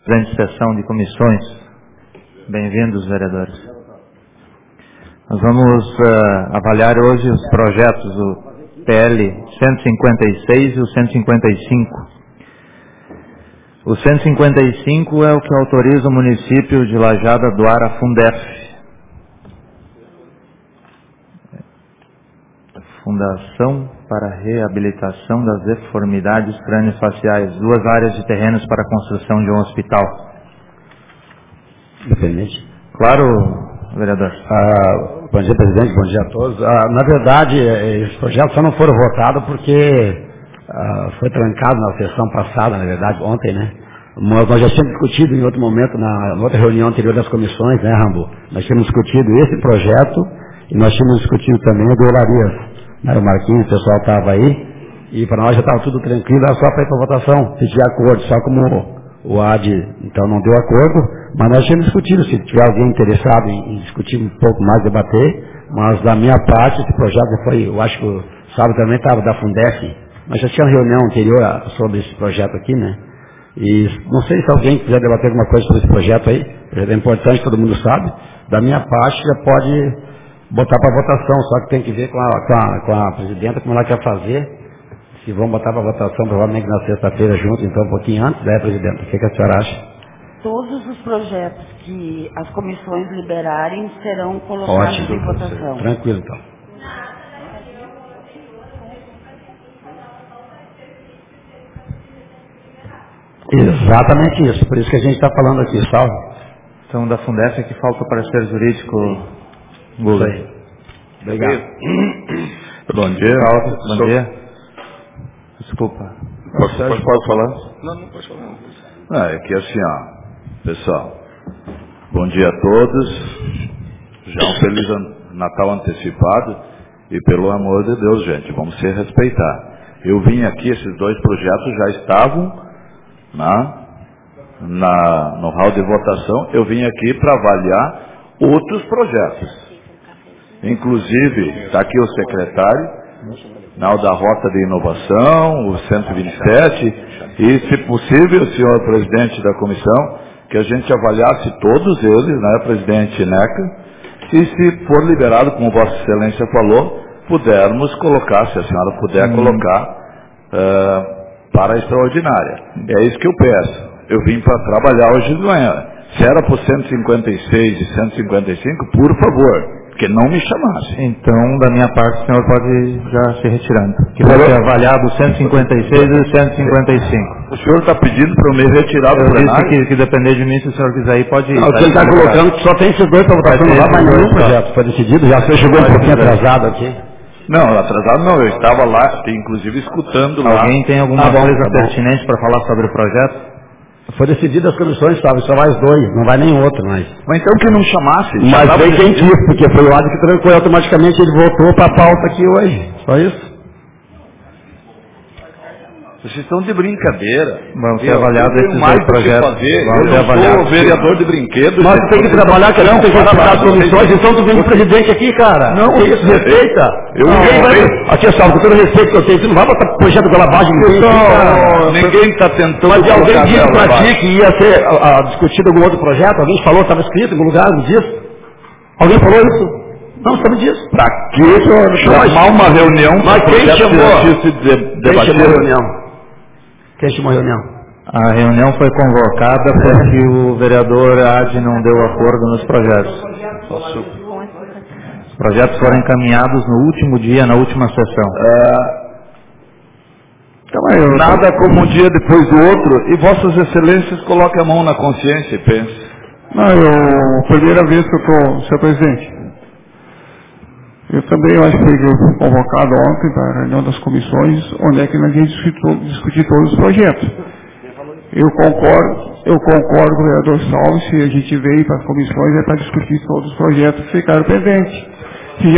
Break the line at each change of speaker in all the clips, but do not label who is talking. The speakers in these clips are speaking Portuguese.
Grande sessão de comissões. Bem-vindos, vereadores. Nós vamos avaliar hoje os projetos, o PL 156 e o 155. O 155 é o que autoriza o município de Lajada a doar a Fundef, Fundação para a Reabilitação das Deformidades Crâniofaciais, 2 áreas de terrenos para a construção de um hospital.
Me permite?
Claro, vereador.
Bom dia, presidente, bom dia a todos. Na verdade, esses projetos só não foram votados porque foi trancado na sessão passada, na verdade, ontem, né? Nós já tínhamos discutido em outro momento, na outra reunião anterior das comissões, né, Rambo? Nós tínhamos discutido esse projeto e nós tínhamos discutido também o do Olarias. O Marquinhos, o pessoal estava aí, e para nós já estava tudo tranquilo, era só para ir para votação, pedir acordo, só como o AD, então não deu acordo, mas nós tínhamos discutido, se tiver alguém interessado em discutir um pouco mais, debater, mas da minha parte, esse projeto já foi, eu acho que o sábado também estava da Fundef, mas já tinha uma reunião anterior sobre esse projeto aqui, né? E não sei se alguém quiser debater alguma coisa sobre esse projeto aí, é importante, todo mundo sabe, da minha parte já pode botar para votação, só que tem que ver com a presidenta como ela quer fazer. Se vão botar para votação, provavelmente na sexta-feira junto, então um pouquinho antes, né, presidenta? O que a senhora acha?
Todos os projetos que as comissões liberarem serão colocados em votação.
Tranquilo, então. Exatamente isso, por isso que a gente está falando aqui, salve.
Então, da Fundef que falta o parecer jurídico.
Isso aí. Obrigado.
Bom dia.
Bom dia. Desculpa.
Pode falar? Não pode falar. É que assim, pessoal, bom dia a todos. Já um feliz Natal antecipado. E pelo amor de Deus, gente, vamos se respeitar. Eu vim aqui, esses 2 projetos já estavam no hall de votação. Eu vim aqui para avaliar outros projetos. Inclusive, está aqui o secretário, da Rota de Inovação, o 127, e, se possível, senhor presidente da comissão, que a gente avaliasse todos eles, né, presidente Neca, e se for liberado, como Vossa Excelência falou, pudermos colocar, se a senhora puder colocar, para a extraordinária. É isso que eu peço. Eu vim para trabalhar hoje de manhã. Se era por 156 e 155, por favor, que não me chamasse.
Então, da minha parte, o senhor pode já se retirando. Que vai ser avaliado o 156 e o 155.
O senhor está pedindo para eu me retirar do plenário?
Eu disse que depender de mim, se o senhor quiser ir, pode ir.
Não, o que ele está colocando que só tem esses 2 para votação, não vai mais nenhum projeto. Foi decidido, já você chegou um pouquinho atrasado aqui.
Não, atrasado não, eu estava lá, inclusive escutando lá.
Alguém tem alguma coisa pertinente para falar sobre o projeto?
Foi decidido as comissões, sabe? Só mais 2, não vai nenhum outro mais.
Mas então que não chamasse?
Mas veio quem quis, porque foi o AD que trancou e automaticamente ele voltou para a pauta aqui hoje. Só isso.
Vocês estão de brincadeira.
Vamos ser avaliados esses 2 projetos.
Eu não sou vereador de brinquedos.
Mas tem que trabalhar, que a gente tem que respeitar as comissões, então tu vem o presidente aqui, cara. Não, isso, respeita. Aqui, Salvo, com todo o respeito que eu tenho, tu não vai botar projeto pela base de
ninguém está tentando.
Mas alguém disse pra ti que ia ser discutido algum outro projeto? Alguém falou, estava escrito em algum lugar, não disse? Alguém falou isso? Não, sabe disso.
Para que chamar uma reunião?
Mas quem chamou a reunião? Quem chamou a reunião?
A reunião foi convocada porque o vereador AD não deu acordo nos projetos. Os projetos foram encaminhados no último dia, na última sessão.
Nada como um dia depois do outro, e Vossas Excelências coloquem a mão na consciência e pensem.
Primeira vez que eu estou, senhor presidente. Eu também acho que fui convocado ontem para a reunião das comissões, onde é que nós vamos discutir todos os projetos. Eu concordo com o vereador Salvo, se a gente veio para as comissões é para discutir todos os projetos que ficaram pendentes. Se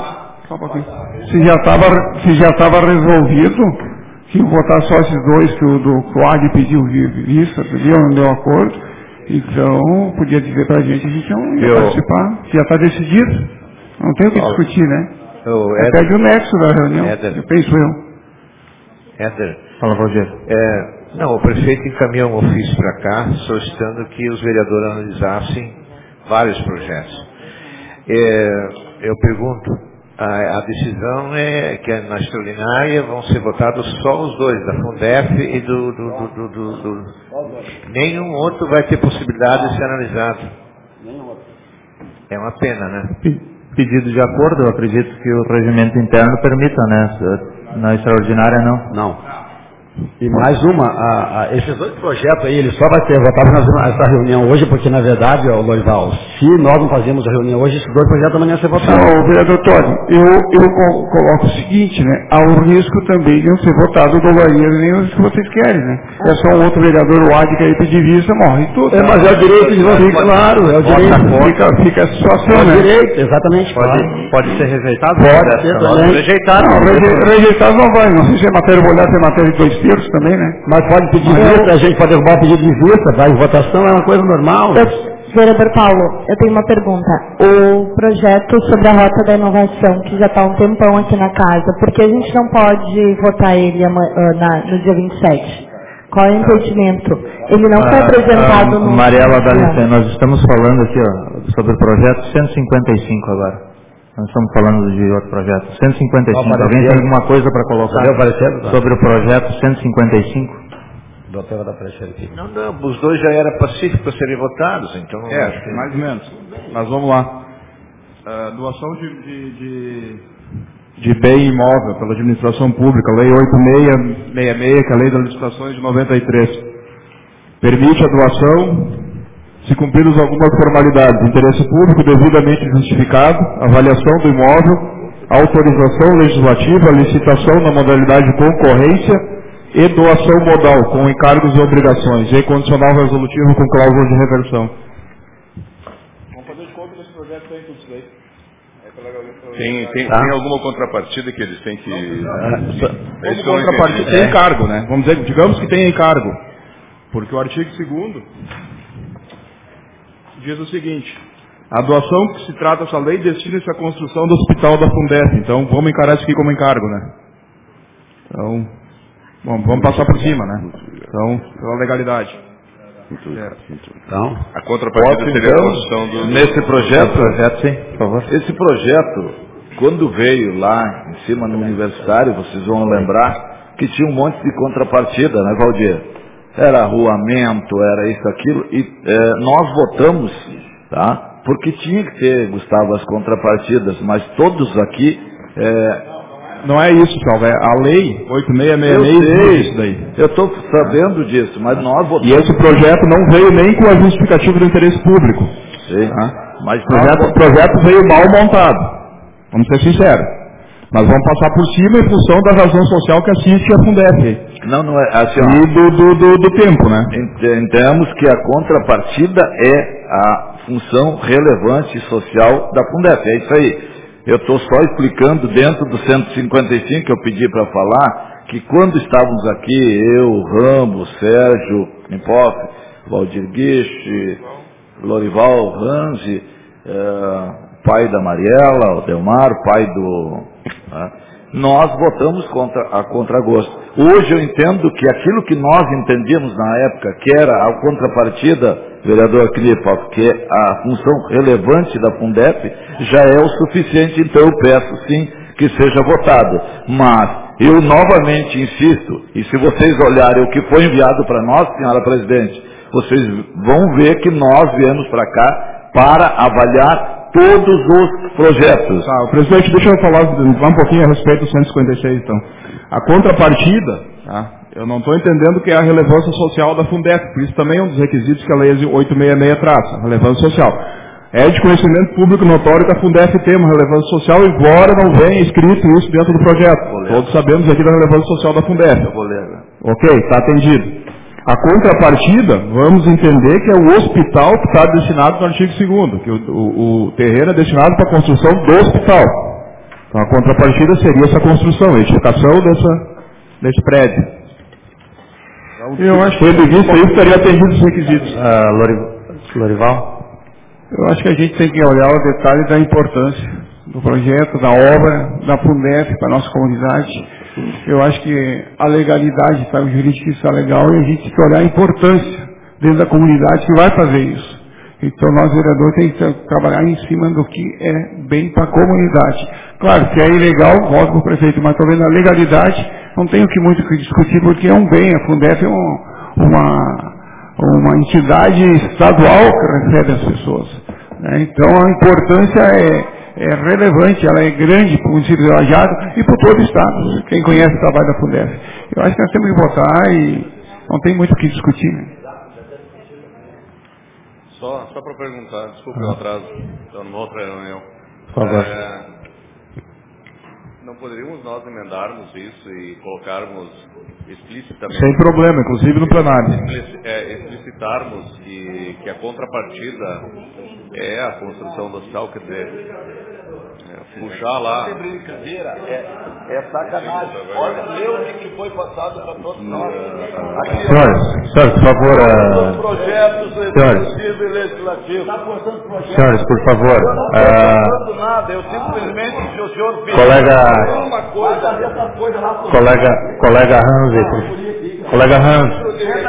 já estava resolvido, que votar só esses 2 que o AD pediu vista, não deu acordo, então podia dizer para a gente não ia participar, já está decidido. Não tem o que discutir, né? Pede o nexo da reunião, eu penso eu.
Éder,
Fala, Rogério.
Não, o prefeito encaminhou um ofício para cá, solicitando que os vereadores analisassem vários projetos. Eu pergunto, a decisão é que na extraordinária vão ser votados só os dois, da Fundef e do... Nenhum outro vai ter possibilidade de ser analisado. É uma pena, né?
Pedido de acordo, eu acredito que o regimento interno permita, né? Na extraordinária, não.
Não. E mais esses dois projetos aí, ele só vai ser votado nessa reunião hoje, porque na verdade, Lorival, se nós não fazemos a reunião hoje, esses dois projetos amanhã vão ser votados.
Não, vereador Tony, eu coloco o seguinte, né? Há o risco também de não ser votado do Laíra nem os que vocês querem, né? É só um outro vereador, o Adi, que aí pedir vista, morre tudo.
Mas é o direito de vocês, claro, é o direito.
Fica a situação, né?
É o direito, exatamente.
Pode ser rejeitado?
Pode ser também.
Rejeitado não vai, não sei se é matéria molhada, se é matéria de 2 terços também, né?
Mas pode pedir vista, a gente pode derrubar o pedido de vista, vai em votação, é uma coisa normal.
Vereador Paulo, eu tenho uma pergunta. O projeto sobre a Rota da Inovação, que já está há um tempão aqui na casa, por que a gente não pode votar ele no dia 27? Qual é o impedimento? Ele não foi apresentado no...
Mariela, dá licença, nós estamos falando aqui sobre o projeto 155 agora. Nós estamos falando de outro projeto. 155. Alguém tem alguma coisa para colocar sobre o projeto 155?
Doutora da Prefeitura.
Não, os dois já eram pacíficos para serem votados, então...
mais ou menos. Mas vamos lá. Doação de bem imóvel pela administração pública, Lei 8666, que é a Lei das Licitações de 93. Permite a doação... se cumpridas algumas formalidades, interesse público devidamente justificado, avaliação do imóvel, autorização legislativa, licitação na modalidade de concorrência e doação modal, com encargos e obrigações, e condicional resolutivo com cláusula de reversão. Vamos fazer de conta que esse projeto tem tudo isso aí.
Tem alguma contrapartida que eles têm que...
Como contrapartida tem encargo, né? Vamos dizer, digamos que tem encargo, porque o artigo 2º diz o seguinte: a doação que se trata essa lei destina-se à construção do hospital da Fundef. Então, vamos encarar isso aqui como encargo, né? Então, vamos passar por cima, né? Então, pela legalidade.
Então,
a contrapartida seria a construção do...
Nesse projeto, sim, por favor. Esse projeto, quando veio lá em cima no universitário, vocês vão lembrar que tinha um monte de contrapartida, né, Valdir? Era arruamento, era isso, aquilo, e nós votamos, tá? Porque tinha que ter, Gustavo, as contrapartidas, mas todos aqui...
Não é isso, Salva, é a lei 8666 diz isso daí.
Eu estou sabendo disso, mas nós votamos...
E esse projeto não veio nem com a justificativa do interesse público.
Sim,
mas o projeto veio mal montado, vamos ser sinceros. Mas vamos passar por cima em função da razão social que assiste a Fundef.
Não é assim,
e do tempo, né?
Entendemos que a contrapartida é a função relevante social da Fundef, é isso aí. Eu estou só explicando dentro do 155 que eu pedi para falar, que quando estávamos aqui, eu, Rambo, Sérgio, Impoff, Valdir Guiche, Lorival Ranzi, pai da Mariela, o Delmar, pai do... nós votamos a contragosto. Hoje eu entendo que aquilo que nós entendíamos na época, que era a contrapartida, vereador Klipoff, que é a função relevante da Fundef, já é o suficiente, então eu peço sim que seja votado. Mas eu novamente insisto, e se vocês olharem o que foi enviado para nós, senhora presidente, vocês vão ver que nós viemos para cá para avaliar todos os projetos.
Presidente, deixa eu falar um pouquinho a respeito do 156, então. A contrapartida, eu não estou entendendo o que é a relevância social da Fundef, por isso também é um dos requisitos que a Lei 866 traça, a relevância social. É de conhecimento público notório que a Fundef tem uma relevância social, embora não venha escrito isso dentro do projeto. Todos sabemos aqui da relevância social da Fundef.
Eu vou ler.
Ok, está atendido. A contrapartida, vamos entender que é o hospital que está destinado no artigo 2º, que o terreno é destinado para a construção do hospital. Então a contrapartida seria essa construção, a edificação desse prédio. Então, eu acho que tendo visto isso, estaria atendido os requisitos.
Lorival?
Eu acho que a gente tem que olhar o detalhe da importância do projeto, da obra, da Fundef para a nossa comunidade. Eu acho que a legalidade, tá, o jurídico está legal e a gente tem que olhar a importância dentro da comunidade que vai fazer isso. Então, nós, vereadores, temos que trabalhar em cima do que é bem para a comunidade. Claro, se é ilegal, voto para o prefeito, mas estou vendo a legalidade, não tenho muito que discutir, porque é um bem, a Fundef é uma entidade estadual que recebe as pessoas. Né? Então, a importância é relevante, ela é grande para o município de Lajeado e para todo o estado, quem conhece o trabalho da Fundef. Eu acho que nós temos que votar e não tem muito o que discutir. Né?
Só para perguntar, desculpe o atraso, estou numa outra reunião.
Por favor.
Não poderíamos nós emendarmos isso e colocarmos explicitamente...
Sem problema, inclusive no plenário.
Explicitarmos que a contrapartida é a construção do hospital, quer dizer, puxar lá...
É brincadeira, é sacanagem. Olha, o que foi passado para todos nós.
Senhores, por favor...
projetos executivos e legislativos.
Senhores, por favor...
Não estou passando nada, eu simplesmente, se o senhor pedir uma coisa...
Colega Hans,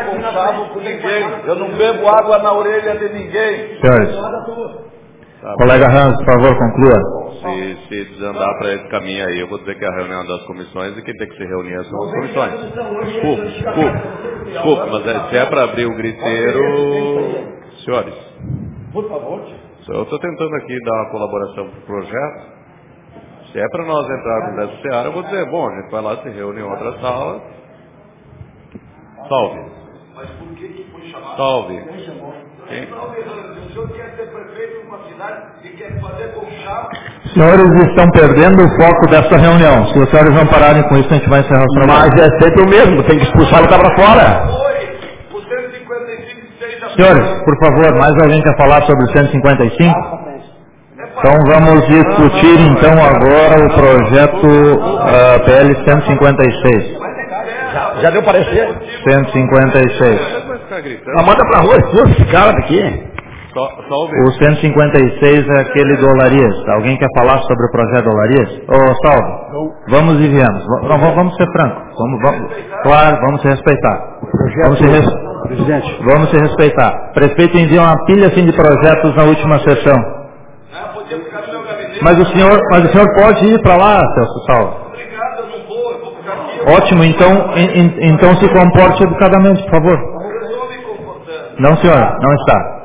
eu não bebo água na orelha de ninguém.
senhores, colega Hans, por favor, conclua.
Se desandar para esse caminho aí, eu vou dizer que é a reunião das comissões e quem tem que se reunir são as comissões. Desculpe, mas se é para abrir o griteiro, senhores,
Por favor.
eu estou tentando aqui dar uma colaboração para o projeto. Se é para nós entrarmos nessa seara, eu vou dizer, bom, a gente vai lá, se reúne em outra sala. Salve.
Mas por que foi chamado?
Salve.
Quem? O senhor quer ser prefeito de uma cidade e quer fazer com chapa?
Os senhores estão perdendo o foco dessa reunião. Se os senhores não pararem com isso, a gente vai encerrar o trabalho.
Mas é sempre o mesmo, tem que expulsar o cara para fora.
O 155
Senhores, por favor, mais alguém quer falar sobre o 155? Então vamos discutir então agora o projeto PL 156.
Já deu parecer?
156.
Mas manda pra rua, expulsa esse cara daqui.
O 156 é aquele do Olarias. Alguém quer falar sobre o projeto do Olarias? Salve. Vamos e viemos. Vamos ser francos. Claro, vamos se respeitar. Vamos se respeitar. Prefeito enviou uma pilha assim de projetos na última sessão. Mas o senhor pode ir para lá, Celso Salve. Ótimo, então se comporte educadamente, por favor. Não, senhora, não está.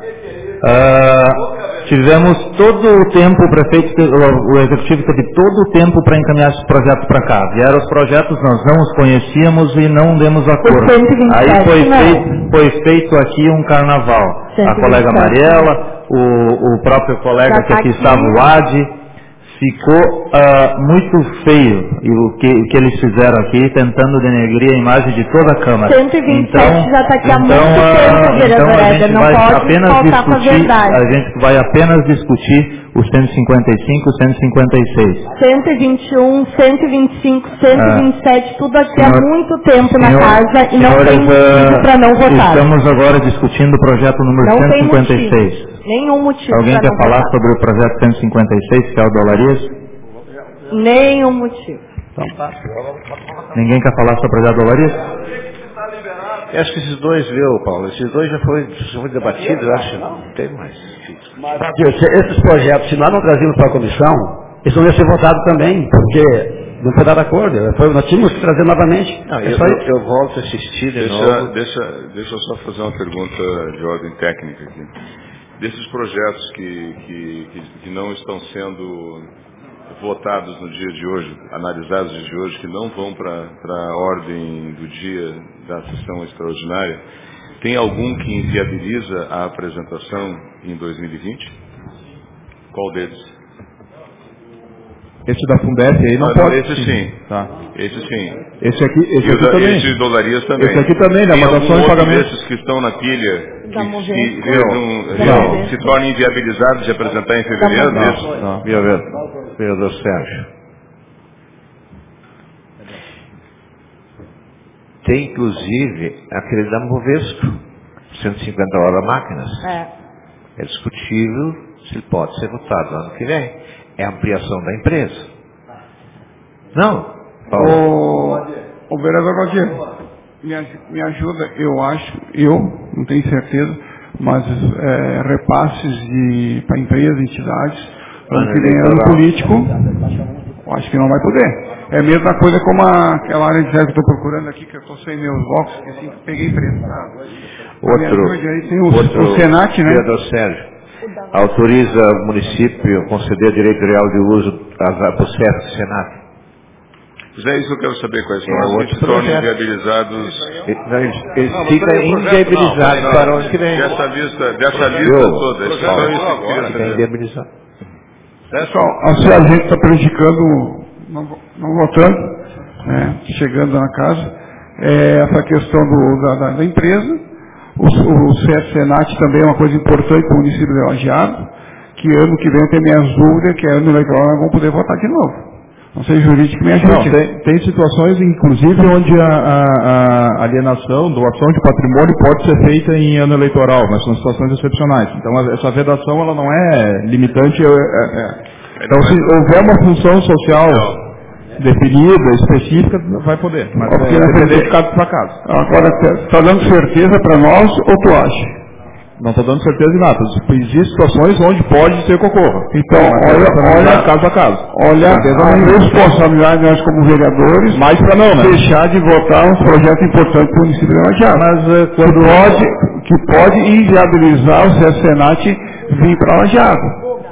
Tivemos todo o tempo, o executivo teve todo o tempo para encaminhar esses projetos para cá. Vieram os projetos, nós não os conhecíamos e não demos acordo. Aí foi feito aqui um carnaval. A colega Mariela, o próprio colega que aqui estava, o Adi, ficou muito feio o que eles fizeram aqui, tentando denegrir a imagem de toda a Câmara.
127 já está aqui há muito tempo, vereador Éder, não pode faltar com a verdade.
A gente vai apenas discutir o 155 e 156.
121, 125, 127, tudo aqui há muito tempo na casa e não tem motivo para não votar.
Estamos agora discutindo o projeto número
não
156.
Nenhum motivo.
Alguém quer falar sobre o projeto 156, que é o do Olarias?
Nenhum motivo.
Então, ninguém quer falar sobre o projeto do Olarias?
Eu acho que esses dois, viu, Paulo? Esses dois já foi debatido, eu acho. Não tem mais.
Esses projetos, se nós não trazíamos para a comissão, eles não iam ser votados também, porque não foi dado acordo. Nós tínhamos que trazer novamente.
Não, eu volto a assistir de novo.
Deixa eu só fazer uma pergunta de ordem técnica aqui. Desses projetos que não estão sendo votados no dia de hoje, analisados no dia de hoje, que não vão para a ordem do dia da sessão extraordinária, tem algum que inviabiliza a apresentação em 2020? Qual deles?
Esse da Fundef aí não pode.
Esse sim.
Tá.
Esse sim.
Esse aqui também.
Esse do Olarias também.
Esse aqui também, né? Mandação e pagamento.
Desses que estão na pilha
que
se tornem inviabilizados de apresentar em fevereiro?
Não. Vereador Sérgio. Tem, inclusive, aquele da Movesco, 150 horas máquinas. É discutível se ele pode ser votado no ano que vem. É a ampliação da empresa. Não,
O vereador Valdir, me ajuda, eu não tenho certeza, mas repasses para empresas, entidades, ano que vem ano político, eu acho que não vai poder. É a mesma coisa como aquela área de reserva que eu estou procurando aqui, que eu estou sem meus blocos, que assim, peguei emprestado. Aí tem o Senat, né?
Vereador Sérgio, autoriza o município a conceder direito real de uso para o CEF do Senat?
Mas é isso que eu quero saber, quais são os que se tornam inviabilizados.
Eles ficam inviabilizados para onde que vem.
Dessa lista toda, isso que eu queria saber.
Pessoal, se a gente está prejudicando, não votando, chegando na casa, essa questão da empresa, o CEF Senat também é uma coisa importante para o município de Lajeado, que ano que vem eu tenho minhas dúvidas, que ano eleitoral nós vamos poder votar de novo. Não sei jurídico me ajude.
Tem situações, inclusive, onde a alienação, doação de patrimônio pode ser feita em ano eleitoral, mas são situações excepcionais. Então, essa vedação ela não é limitante. Então, se houver uma função social definida, específica, vai poder. Mas depender de caso para caso.
Agora, está dando certeza para nós ou tu acha?
Não estou dando certeza de nada. Existem situações onde pode ser que ocorra.
Então, olha
caso a caso.
Olha a responsabilidade nós como vereadores,
mais para não, né?
Deixar de votar um projeto importante para o município de Lajeado. Mas que pode inviabilizar o CEF Senat vir para Lajeado.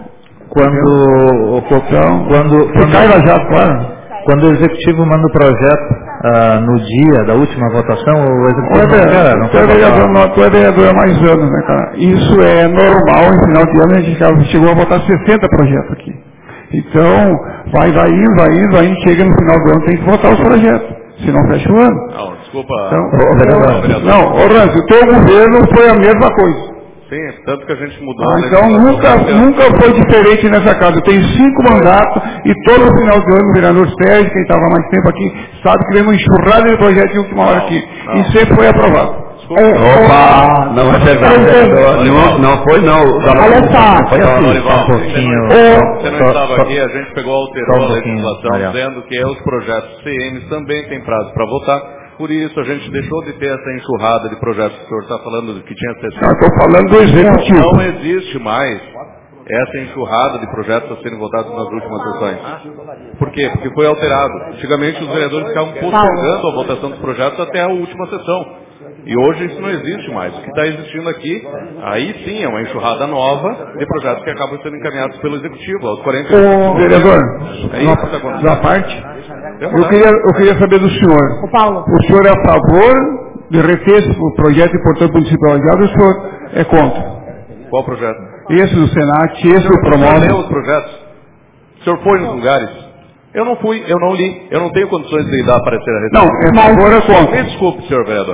Ficar em Lajeado, claro.
Quando o executivo manda o projeto no dia da última votação, o executivo
tu é vereador há mais anos, né, cara? Isso é normal, em final de ano a gente chegou a votar 60 projetos aqui. Então, vai indo, chega no final do ano, tem que votar os projetos, senão fecha o ano.
Não, desculpa.
Então, Ranzi, o teu governo foi a mesma coisa.
Sim, tanto que a gente mudou.
Então nunca foi diferente nessa casa. Eu tenho 5 mandatos e todo final de ano o vereador Sérgio, quem estava mais tempo aqui, sabe que veio uma enxurrada de projeto de última hora aqui. E sempre foi aprovado.
Opa, não é verdade. Não foi não.
Olha só.
Você não estava aqui, a gente alterou a legislação dizendo que os projetos CMs também têm prazo para votar. Por isso, a gente deixou de ter essa enxurrada de projetos que o senhor está falando, que tinha 60.
Estou falando do executivo.
Não existe mais essa enxurrada de projetos a serem votados nas últimas sessões. Por quê? Porque foi alterado. Antigamente, os vereadores ficavam postergando a votação dos projetos até a última sessão. E hoje isso não existe mais. O que está existindo aqui, aí sim, é uma enxurrada nova de projetos que acabam sendo encaminhados pelo executivo, aos 40
vereador,
da
parte, eu queria saber do senhor. O senhor é a favor de reter esse projeto importante municipal ou o senhor é contra?
Qual projeto?
Esse do Senat, esse do Promove.
Os projetos. O senhor foi nos lugares? Eu não fui, eu não li, eu não tenho condições de dar parecer a respeito.
Não, é favor ou contra?
Me desculpe, senhor vereador.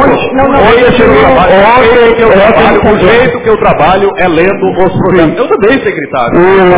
O jeito que eu trabalho é lendo os projetos.
Eu também sei gritar.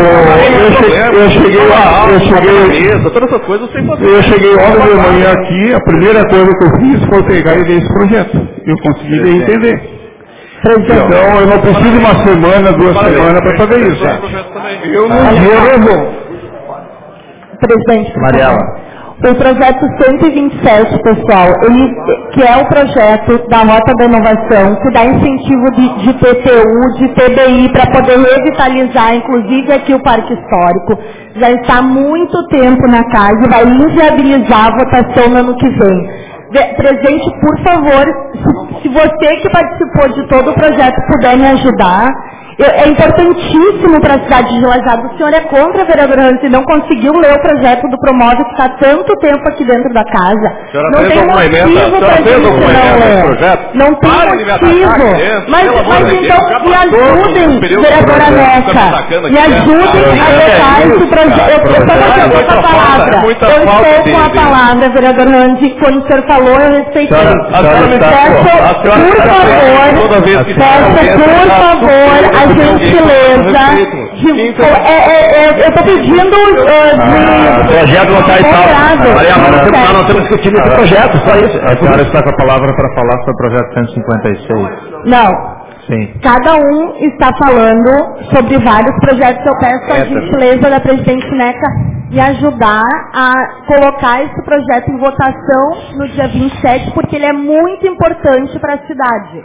Todas essas coisas eu sei fazer.
Eu cheguei ontem de manhã aqui, a primeira coisa que eu fiz foi pegar e ler esse projeto. Eu consegui entender. Então, eu não preciso de uma semana, 2 semanas para fazer isso. Eu não vou.
Presidente, Mariela. O projeto 127, pessoal, que é o projeto da Rota da Inovação, que dá incentivo de PTU, de TBI, para poder revitalizar, inclusive aqui o Parque Histórico. Já está há muito tempo na casa e vai inviabilizar a votação no ano que vem. Presidente, por favor, se você que participou de todo o projeto puder me ajudar, é importantíssimo para a cidade de Lajeado. O senhor é contra, vereador Ranzi, não conseguiu ler o projeto do Promove que está há tanto tempo aqui dentro da casa.
Não tem motivo para a gente não ler. Não tem motivo.
Mas então, me ajudem, vereadora Neca. Me ajudem a votar esse projeto. Eu só vou com a palavra. Eu estou com a palavra, vereador Ranzi. Quando o senhor falou, eu respeitei. Peço, por favor, a gentileza eu estou pedindo
projeto não está em pauta. Nós não temos discutido esse projeto, só isso.
A senhora está com a palavra para falar sobre o projeto 156.
Não.
Sim.
Cada um está falando sobre vários projetos. Eu peço a gentileza da presidente Neca me ajudar a colocar esse projeto em votação no dia 27, porque ele é muito importante para a cidade.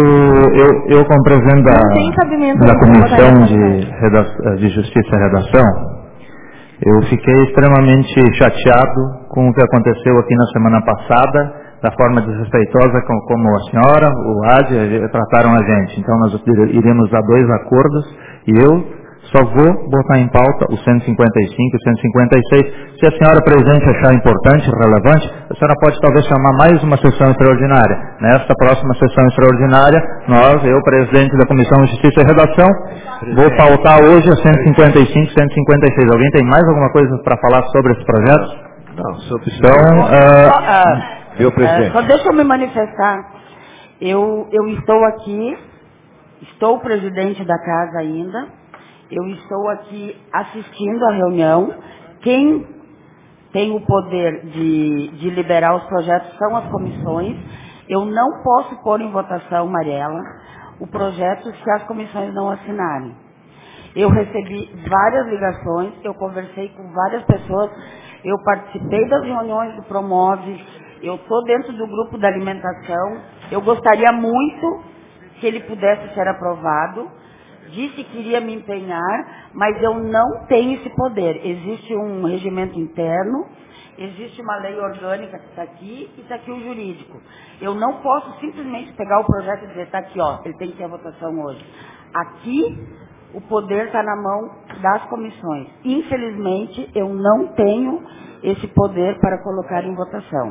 Eu como presidente da Comissão de Justiça e Redação, eu fiquei extremamente chateado com o que aconteceu aqui na semana passada, da forma desrespeitosa como a senhora, o AD, trataram a gente. Então nós iríamos a 2 acordos e eu só vou botar em pauta o 155 e o 156. Se a senhora presidente achar importante, relevante, a senhora pode talvez chamar mais uma sessão extraordinária. Nesta próxima sessão extraordinária, eu, presidente da Comissão de Justiça e Redação, vou pautar hoje a 155 e 156. Alguém tem mais alguma coisa para falar sobre esse projeto?
Não, sobre isso.
Então,
Meu presidente.
Só deixa eu me manifestar. Eu estou aqui, estou presidente da casa ainda, eu estou aqui assistindo a reunião. Quem tem o poder de liberar os projetos são as comissões. Eu não posso pôr em votação, Mariela, o projeto se as comissões não assinarem. Eu recebi várias ligações, eu conversei com várias pessoas, eu participei das reuniões do Promove, eu estou dentro do grupo da alimentação, eu gostaria muito que ele pudesse ser aprovado, disse que iria me empenhar, mas eu não tenho esse poder. Existe um regimento interno, existe uma lei orgânica que está aqui e está aqui o jurídico. Eu não posso simplesmente pegar o projeto e dizer, está aqui, ó, ele tem que ter a votação hoje. Aqui, o poder está na mão das comissões. Infelizmente, eu não tenho esse poder para colocar em votação.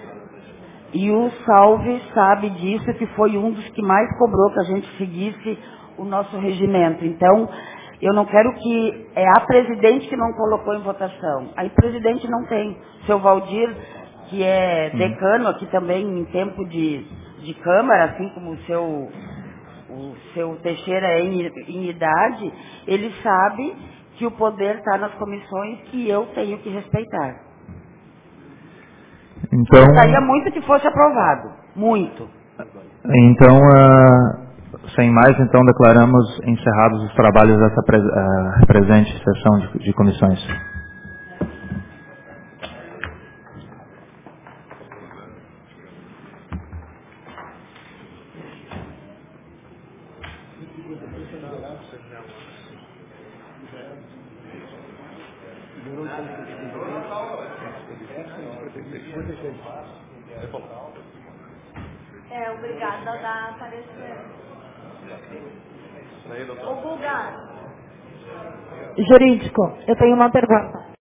E o Salve sabe disso, que foi um dos que mais cobrou que a gente seguisse o nosso regimento. Então, eu não quero que... É a presidente que não colocou em votação. Aí, presidente não tem. Seu Valdir, que é decano aqui também em tempo de Câmara, assim como o seu Teixeira é em idade, ele sabe que o poder está nas comissões e eu tenho que respeitar.
Então,
gostaria muito que fosse aprovado. Muito.
Então, sem mais, então declaramos encerrados os trabalhos dessa presente sessão de comissões.
Obrigada a dar parecer. O Bulgar. Jurídico, eu tenho uma pergunta.